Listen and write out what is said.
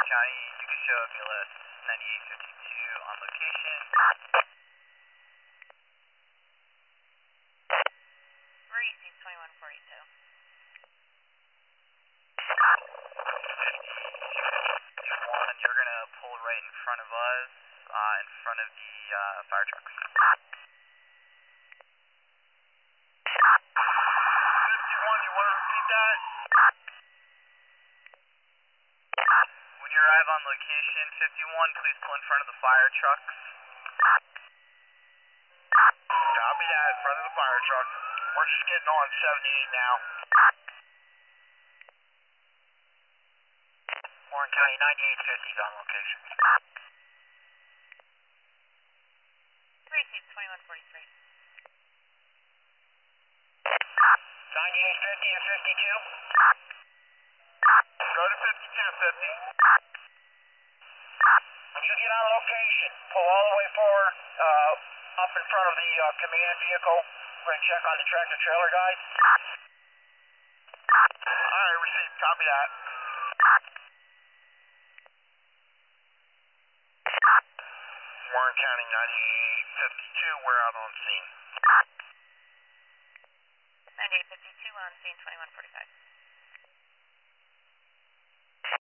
County, you can show BLS 9852 on location. 2142. 51, you're going to pull right in front of us, in front of the fire trucks. 51, you want to repeat that? When you arrive on location, 51, please pull in front of the fire trucks. Copy that, in front of the fire truck. We're just getting on 78 now. Warren County 9850 is on location. 2143. 9850 to 52. Go to 5250. When you get on location, pull all the way forward, up in front of the command vehicle. We're going to check on the tractor trailer guys. Alright, received. Copy that. Warren County 9852, we're out on scene. 9852 on scene 2145.